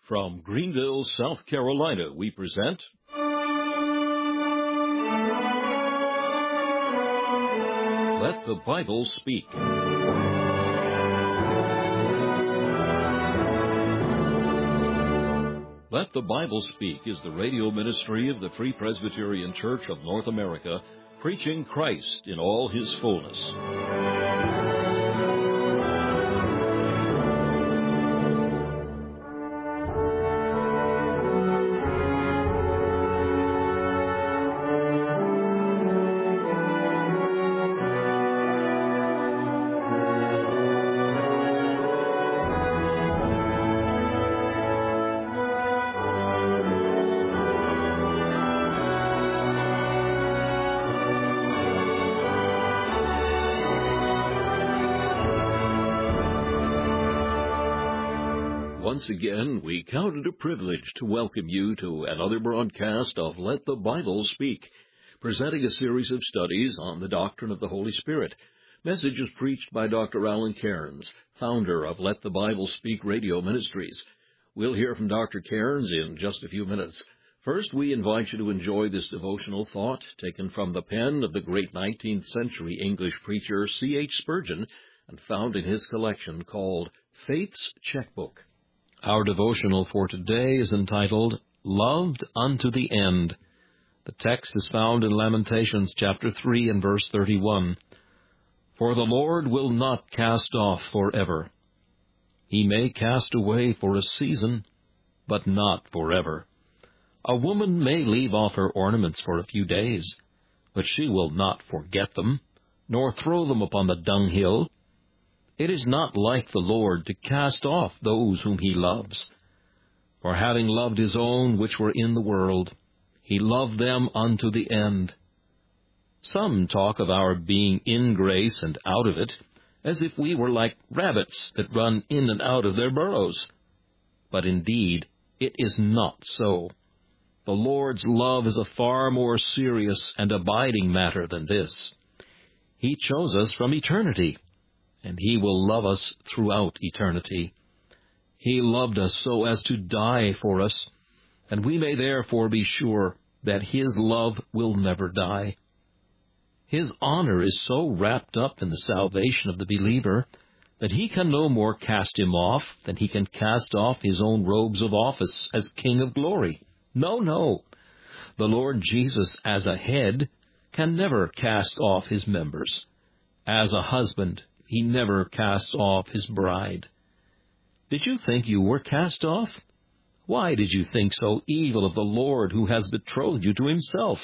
From Greenville, South Carolina, we present Let the Bible Speak. Let the Bible Speak is the radio ministry of the Free Presbyterian Church of North America, preaching Christ in all His fullness. Once again, we count it a privilege to welcome you to another broadcast of Let the Bible Speak, presenting a series of studies on the doctrine of the Holy Spirit. Messages preached by Dr. Alan Cairns, founder of Let the Bible Speak Radio Ministries. We'll hear from Dr. Cairns in just a few minutes. First, we invite you to enjoy this devotional thought taken from the pen of the great 19th century English preacher C.H. Spurgeon and found in his collection called Faith's Checkbook. Our devotional for today is entitled, Loved Unto the End. The text is found in Lamentations chapter 3 and verse 31. For the Lord will not cast off forever. He may cast away for a season, but not forever. A woman may leave off her ornaments for a few days, but she will not forget them, nor throw them upon the dunghill. It is not like the Lord to cast off those whom He loves. For having loved His own which were in the world, He loved them unto the end. Some talk of our being in grace and out of it, as if we were like rabbits that run in and out of their burrows. But indeed, it is not so. The Lord's love is a far more serious and abiding matter than this. He chose us from eternity, and He will love us throughout eternity. He loved us so as to die for us, and we may therefore be sure that His love will never die. His honor is so wrapped up in the salvation of the believer that He can no more cast him off than He can cast off His own robes of office as King of glory. No. The Lord Jesus, as a head, can never cast off His members. As a husband, He never casts off His bride. Did you think you were cast off? Why did you think so evil of the Lord who has betrothed you to Himself?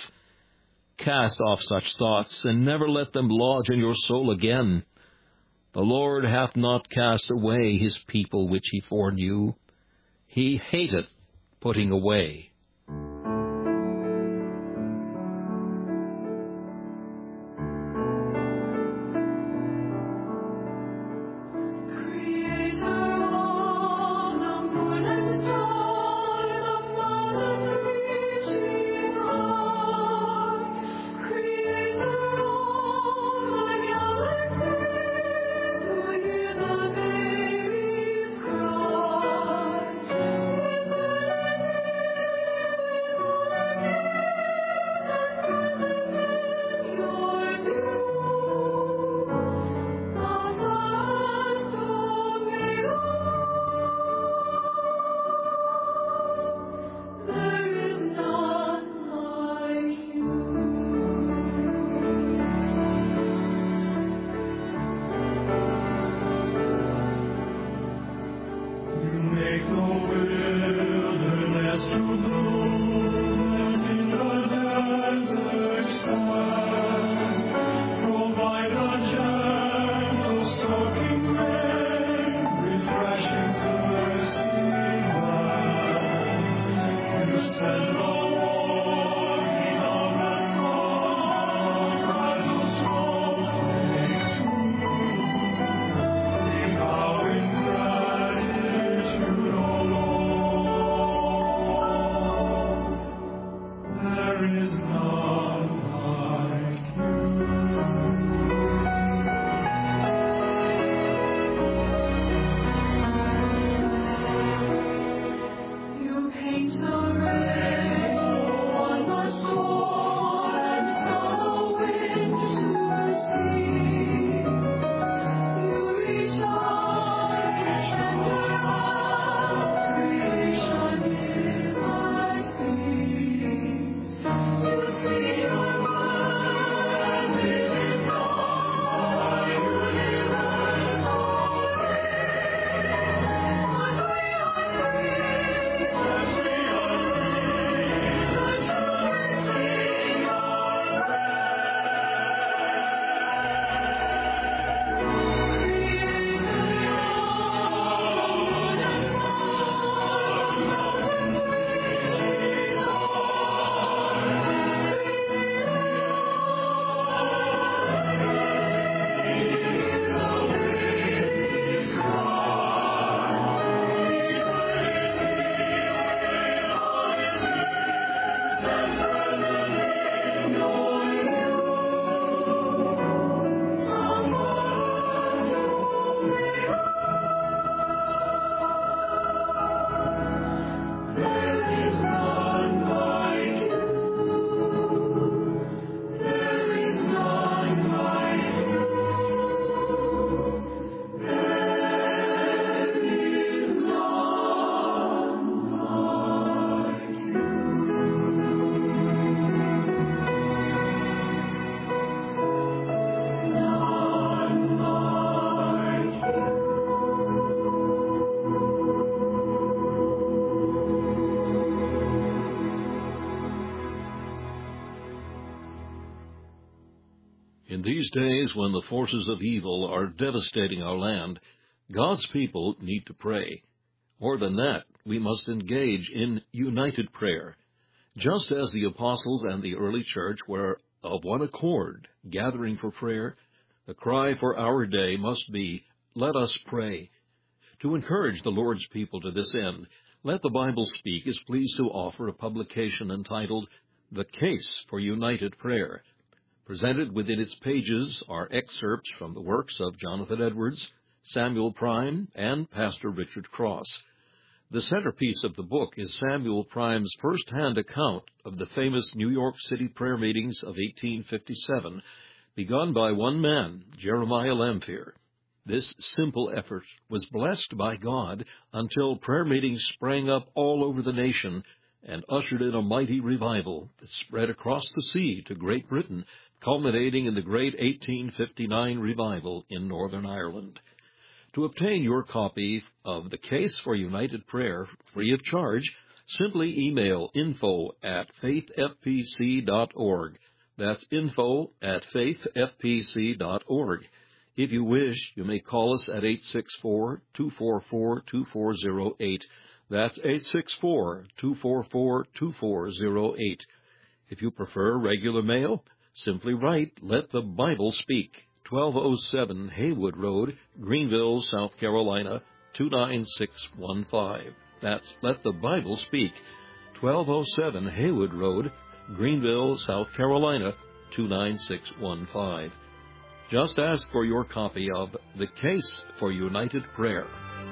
Cast off such thoughts, and never let them lodge in your soul again. The Lord hath not cast away His people which He foreknew. He hateth putting away. In these days when the forces of evil are devastating our land, God's people need to pray. More than that, we must engage in united prayer. Just as the apostles and the early church were of one accord, gathering for prayer, the cry for our day must be, "Let us pray." To encourage the Lord's people to this end, Let the Bible Speak is pleased to offer a publication entitled The Case for United Prayer. Presented within its pages are excerpts from the works of Jonathan Edwards, Samuel Prime, and Pastor Richard Cross. The centerpiece of the book is Samuel Prime's first-hand account of the famous New York City prayer meetings of 1857, begun by one man, Jeremiah Lamphere. This simple effort was blessed by God until prayer meetings sprang up all over the nation and ushered in a mighty revival that spread across the sea to Great Britain, culminating in the great 1859 revival in Northern Ireland. To obtain your copy of The Case for United Prayer free of charge, simply email info@faithfpc.org. That's info@faithfpc.org. If you wish, you may call us at 864-244-2408. That's 864-244-2408. If you prefer regular mail, simply write Let the Bible Speak, 1207 Haywood Road, Greenville, South Carolina, 29615. That's Let the Bible Speak, 1207 Haywood Road, Greenville, South Carolina, 29615. Just ask for your copy of The Case for United Prayer.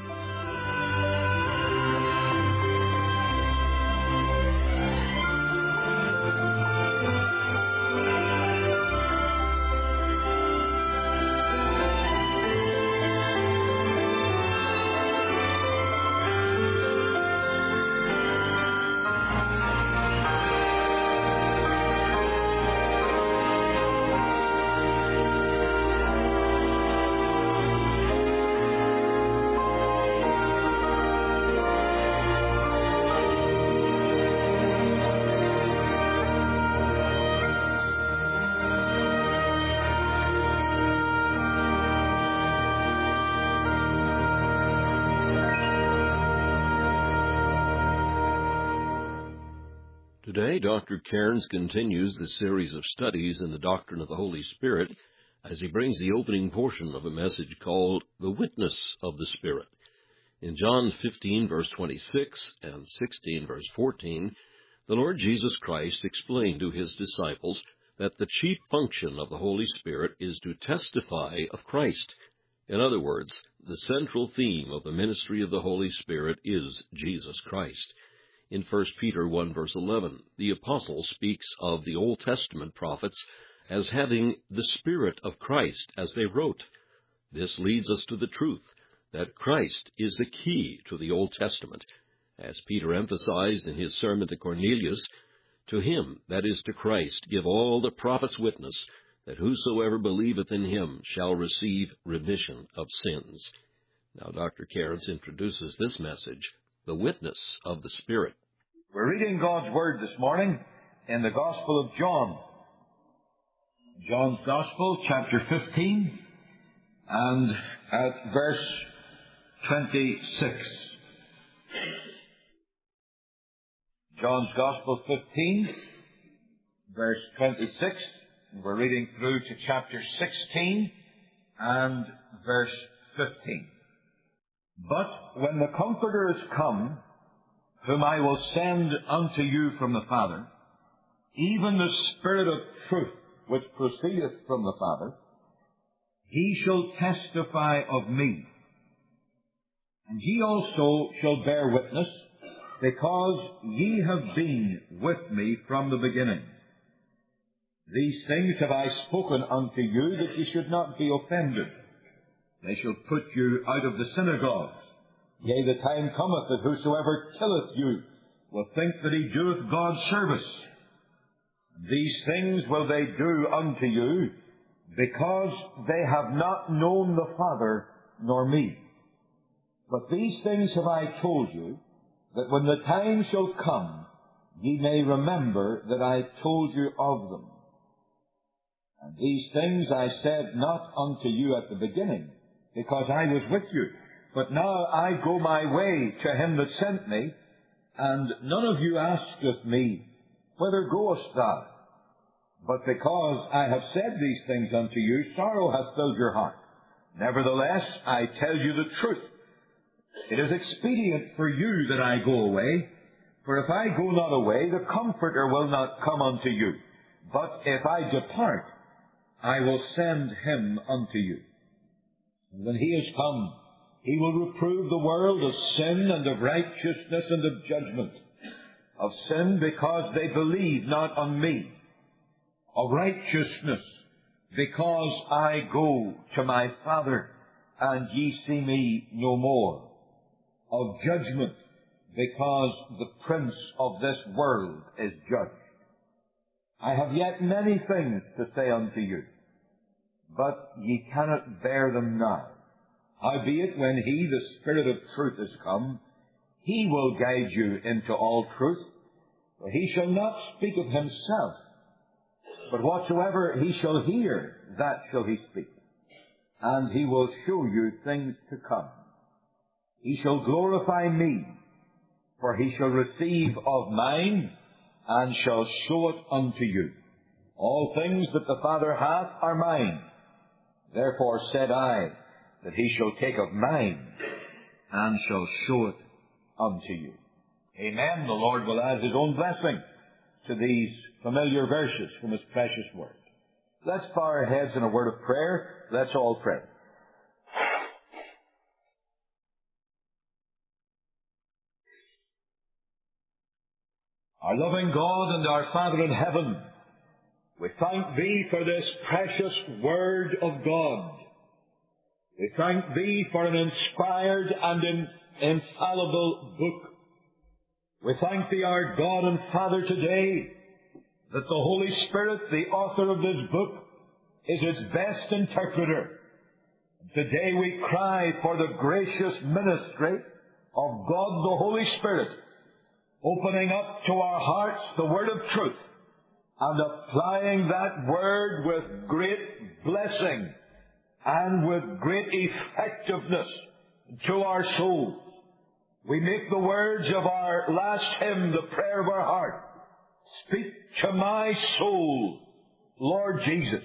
Today, Dr. Cairns continues the series of studies in the doctrine of the Holy Spirit as he brings the opening portion of a message called The Witness of the Spirit. In John 15, verse 26 and 16, verse 14, the Lord Jesus Christ explained to his disciples that the chief function of the Holy Spirit is to testify of Christ. In other words, the central theme of the ministry of the Holy Spirit is Jesus Christ. In 1 Peter 1, verse 11, the apostle speaks of the Old Testament prophets as having the Spirit of Christ as they wrote. This leads us to the truth that Christ is the key to the Old Testament. As Peter emphasized in his sermon to Cornelius, to him, that is to Christ, give all the prophets witness, that whosoever believeth in him shall receive remission of sins. Now, Dr. Cairns introduces this message, The Witness of the Spirit. We're reading God's Word this morning in the Gospel of John. John's Gospel, chapter 15, and at verse 26. John's Gospel 15, verse 26. We're reading through to chapter 16 and verse 15. But when the Comforter is come, whom I will send unto you from the Father, even the Spirit of truth which proceedeth from the Father, he shall testify of me. And ye also shall bear witness, because ye have been with me from the beginning. These things have I spoken unto you, that ye should not be offended. They shall put you out of the synagogues. Yea, the time cometh that whosoever killeth you will think that he doeth God service. These things will they do unto you, because they have not known the Father nor me. But these things have I told you, that when the time shall come, ye may remember that I told you of them. And these things I said not unto you at the beginning, because I was with you. But now I go my way to him that sent me, and none of you asketh me, Whither goest thou? But because I have said these things unto you, sorrow hath filled your heart. Nevertheless, I tell you the truth. It is expedient for you that I go away. For if I go not away, the Comforter will not come unto you. But if I depart, I will send him unto you. And when he is come, he will reprove the world of sin and of righteousness and of judgment. Of sin, because they believe not on me. Of righteousness, because I go to my Father, and ye see me no more. Of judgment, because the prince of this world is judged. I have yet many things to say unto you, but ye cannot bear them now. Howbeit, when he, the Spirit of truth, is come, he will guide you into all truth. For he shall not speak of himself, but whatsoever he shall hear, that shall he speak. And he will show you things to come. He shall glorify me, for he shall receive of mine, and shall show it unto you. All things that the Father hath are mine. Therefore said I, that he shall take of mine, and shall show it unto you. Amen. The Lord will add his own blessing to these familiar verses from his precious word. Let's bow our heads in a word of prayer. Let's all pray. Our loving God and our Father in heaven, we thank Thee for this precious Word of God. We thank Thee for an inspired and infallible book. We thank Thee, our God and Father, today, that the Holy Spirit, the author of this book, is its best interpreter. Today we cry for the gracious ministry of God the Holy Spirit, opening up to our hearts the word of truth, and applying that word with great blessing and with great effectiveness to our souls. We make the words of our last hymn the prayer of our heart. Speak to my soul, Lord Jesus.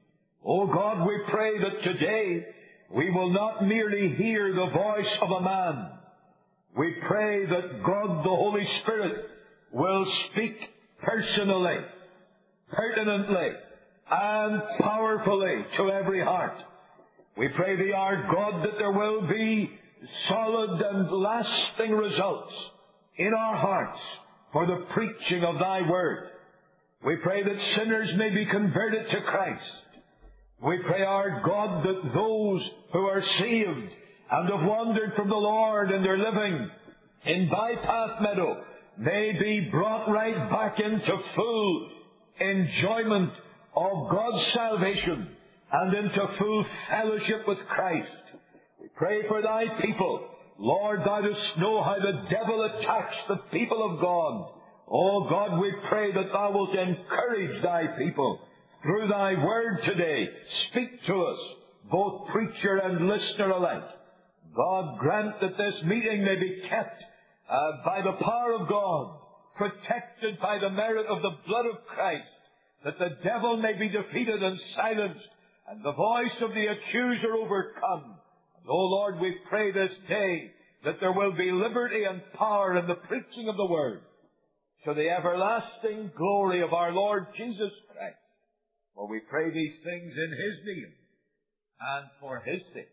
O God, we pray that today we will not merely hear the voice of a man. We pray that God the Holy Spirit will speak personally, pertinently, and powerfully to every heart. We pray Thee, our God, that there will be solid and lasting results in our hearts for the preaching of Thy Word. We pray that sinners may be converted to Christ. We pray, our God, that those who are saved and have wandered from the Lord and they're living in Bypath Meadow may be brought right back into full enjoyment of God's salvation and into full fellowship with Christ. We pray for Thy people. Lord, Thou dost know how the devil attacks the people of God. Oh God, we pray that Thou wilt encourage Thy people through Thy Word today. Speak to us, both preacher and listener alike. God, grant that this meeting may be kept by the power of God, protected by the merit of the blood of Christ, that the devil may be defeated and silenced, and the voice of the accuser overcome. And, oh Lord, we pray this day that there will be liberty and power in the preaching of the Word, to the everlasting glory of our Lord Jesus Christ. For we pray these things in His name and for His sake.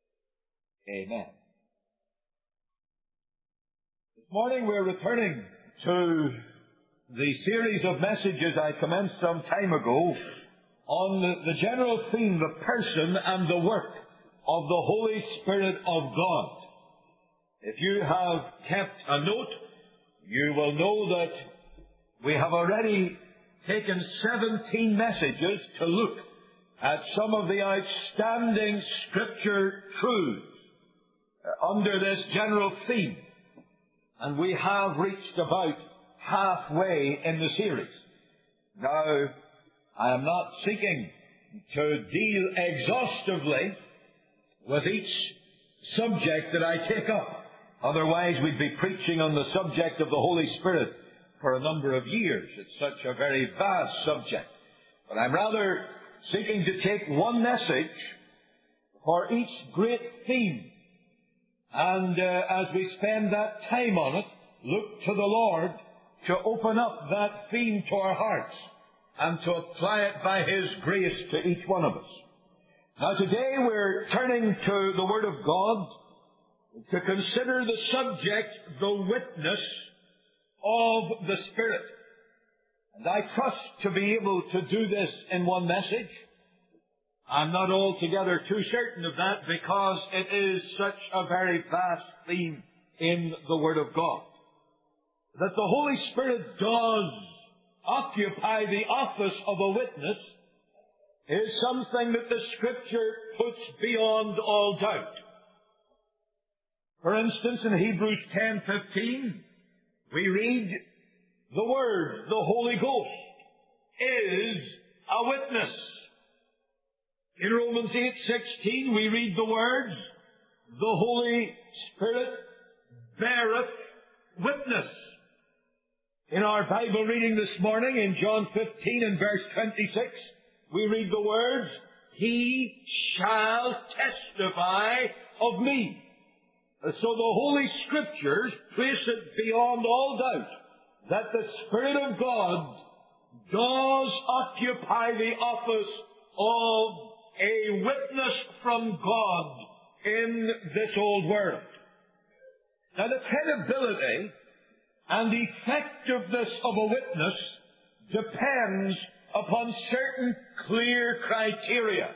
Amen. This morning we're returning to the series of messages I commenced some time ago on the general theme, the person and the work of the Holy Spirit of God. If you have kept a note, you will know that we have already taken 17 messages to look at some of the outstanding Scripture truths under this general theme. And we have reached about halfway in the series. Now, I am not seeking to deal exhaustively with each subject that I take up. Otherwise, we'd be preaching on the subject of the Holy Spirit for a number of years. It's such a very vast subject. But I'm rather seeking to take one message for each great theme. And as we spend that time on it, look to the Lord to open up that theme to our hearts and to apply it by His grace to each one of us. Now today we're turning to the Word of God to consider the subject, the witness of the Spirit. And I trust to be able to do this in one message. I'm not altogether too certain of that because it is such a very vast theme in the Word of God. That the Holy Spirit does occupy the office of a witness is something that the Scripture puts beyond all doubt. For instance, in Hebrews 10:15, we read, the Word, the Holy Ghost, is a witness. In Romans 8:16, we read the words, the Holy Spirit beareth witness. In our Bible reading this morning, in John 15 and verse 26, we read the words, He shall testify of me. So the Holy Scriptures place it beyond all doubt that the Spirit of God does occupy the office of a witness from God in this old world. Now the credibility and effectiveness of a witness depends upon certain clear criteria.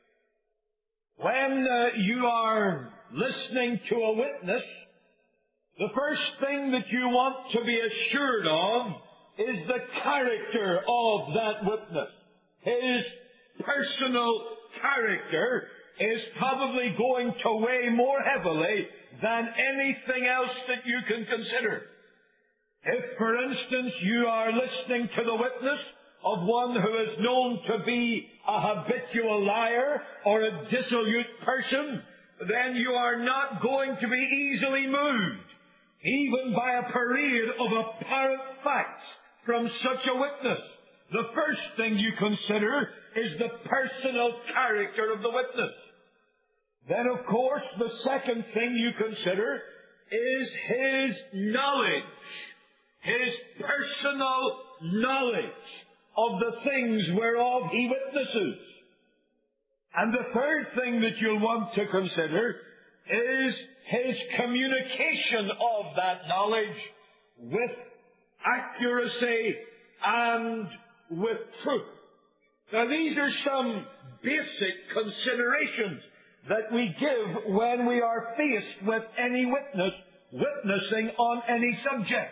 When you are listening to a witness, the first thing that you want to be assured of is the character of that witness. His personal character is probably going to weigh more heavily than anything else that you can consider. If, for instance, you are listening to the witness of one who is known to be a habitual liar or a dissolute person, then you are not going to be easily moved, even by a parade of apparent facts from such a witness. The first thing you consider is the personal character of the witness. Then, of course, the second thing you consider is his knowledge, his personal knowledge of the things whereof he witnesses. And the third thing that you'll want to consider is his communication of that knowledge with accuracy and with truth. Now these are some basic considerations that we give when we are faced with any witness witnessing on any subject.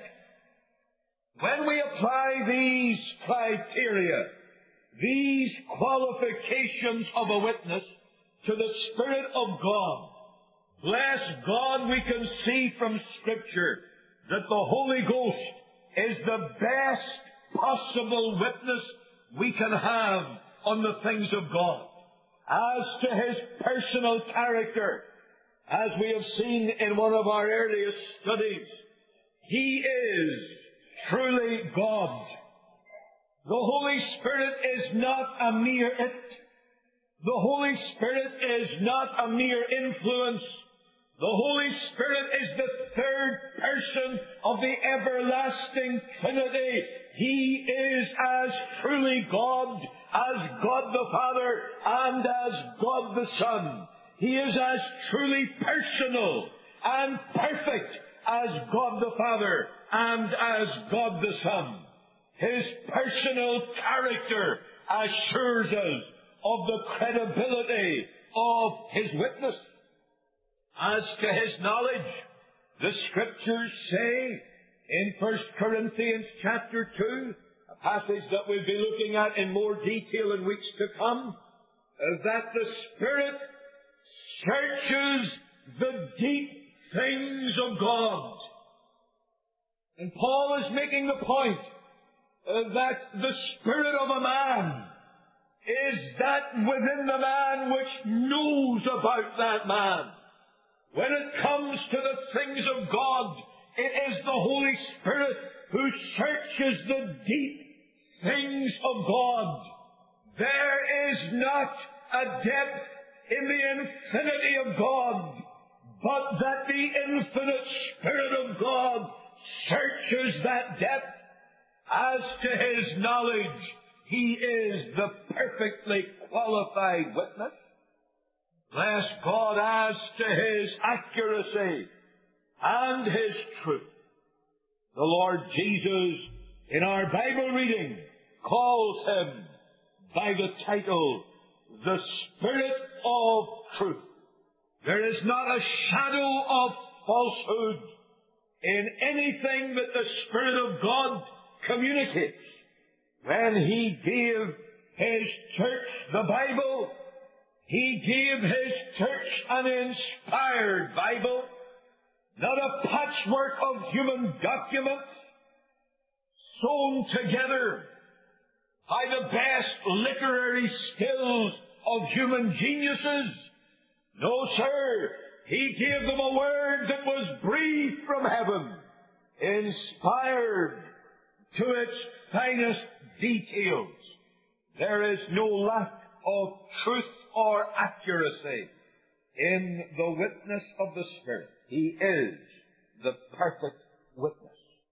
When we apply these criteria, these qualifications of a witness to the Spirit of God, bless God, we can see from Scripture that the Holy Ghost is the best possible witness we can have on the things of God. As to his personal character, as we have seen in one of our earliest studies, he is truly God. The Holy Spirit is not a mere it. The Holy Spirit is not a mere influence. The Holy Spirit is the third person of the everlasting Trinity. He is as truly God as God the Father and as God the Son. He is as truly personal and perfect as God the Father and as God the Son. His personal character assures us of the credibility of his witness. As to his knowledge, the Scriptures say in 1 Corinthians chapter 2, a passage that we'll be looking at in more detail in weeks to come, that the Spirit searches the deep things of God. And Paul is making the point that the spirit of a man is that within the man which knows about that man. When it comes to the things of God, it is the Holy Spirit who searches the deep things of God. There is not a depth in the infinity of God, but that the infinite Spirit of God searches that depth. As to His knowledge, He is the perfectly qualified witness. Bless God as to His accuracy and His truth. The Lord Jesus, in our Bible reading, calls Him by the title, the Spirit of Truth. There is not a shadow of falsehood in anything that the Spirit of God communicates. When He gave His church the Bible, He gave His church an inspired Bible, not a patchwork of human documents sewn together by the best literary skills of human geniuses. No, sir. He gave them a word that was breathed from heaven, inspired to its finest details. There is no lack of truth or accuracy in the witness of the Spirit. He is the perfect witness.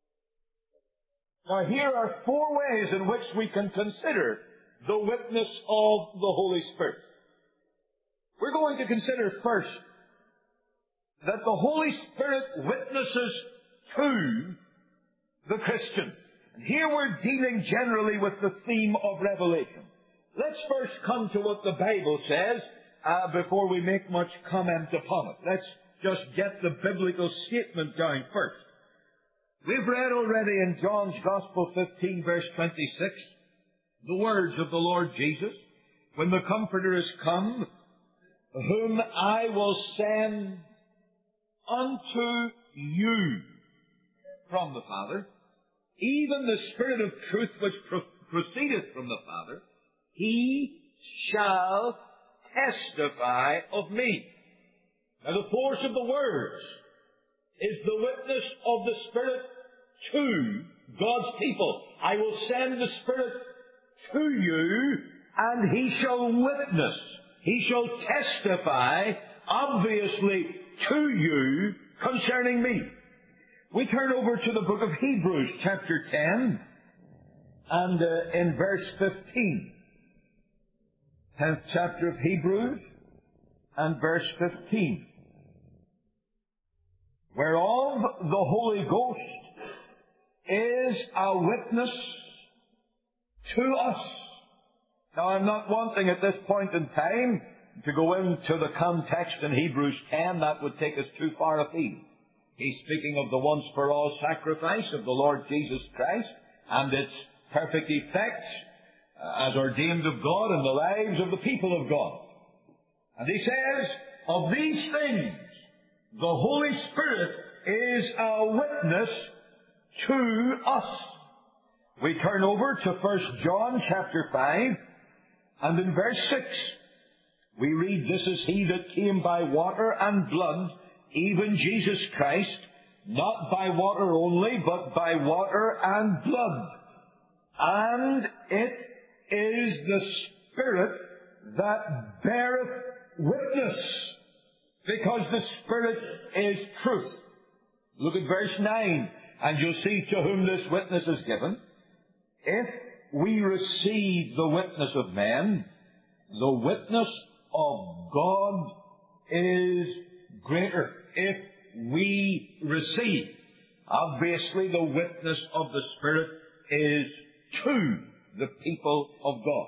Now here are four ways in which we can consider the witness of the Holy Spirit. We're going to consider first that the Holy Spirit witnesses to the Christian. And here we're dealing generally with the theme of revelation. Let's first come to what the Bible says before we make much comment upon it. Let's just get the biblical statement down first. We've read already in John's Gospel 15, verse 26, the words of the Lord Jesus, when the Comforter is come, whom I will send unto you from the Father, even the Spirit of truth which proceedeth from the Father, He shall testify of me. Now the force of the words is the witness of the Spirit to God's people. I will send the Spirit to you, and He shall witness. He shall testify, obviously, to you concerning me. We turn over to the book of Hebrews, chapter 10, and in verse 15. 10th chapter of Hebrews, and verse 15. Whereof the Holy Ghost is a witness to us. Now, I'm not wanting at this point in time to go into the context in Hebrews 10. That would take us too far afield. He's speaking of the once-for-all sacrifice of the Lord Jesus Christ and its perfect effects as ordained of God in the lives of the people of God. And he says, of these things, the Holy Spirit is a witness to us. We turn over to 1 John chapter 5, and in verse 6, we read, This is He that came by water and blood, even Jesus Christ, not by water only, but by water and blood. And it is the Spirit that beareth witness, because the Spirit is truth. Look at verse 9, and you'll see to whom this witness is given. If we receive the witness of men, the witness of God is greater. If we receive, obviously the witness of the Spirit is to the people of God.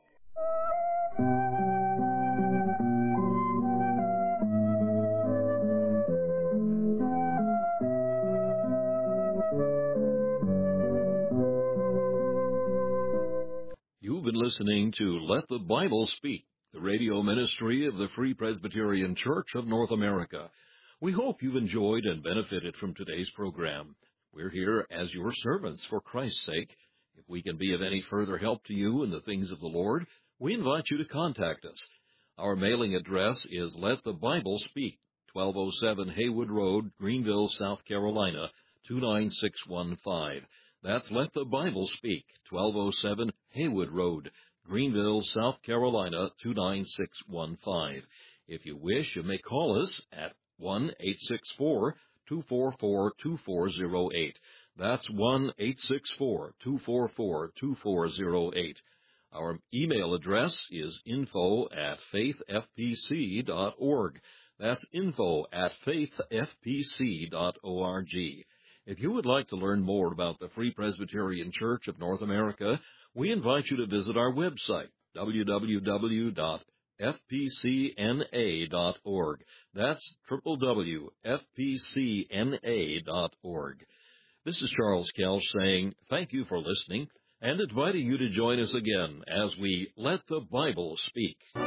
You've been listening to Let the Bible Speak, the radio ministry of the Free Presbyterian Church of North America. We hope you've enjoyed and benefited from today's program. We're here as your servants for Christ's sake. If we can be of any further help to you in the things of the Lord, we invite you to contact us. Our mailing address is Let the Bible Speak, 1207 Haywood Road, Greenville, South Carolina, 29615. That's Let the Bible Speak, 1207 Haywood Road, Greenville, South Carolina, 29615. If you wish, you may call us at 1-864-244-2408. That's 1-864-244-2408. Our email address is info@faithfpc.org. That's info@faithfpc.org. If you would like to learn more about the Free Presbyterian Church of North America, we invite you to visit our website, www.fpcna.org. That's www.fpcna.org. This is Charles Kelch saying thank you for listening and inviting you to join us again as we Let the Bible Speak.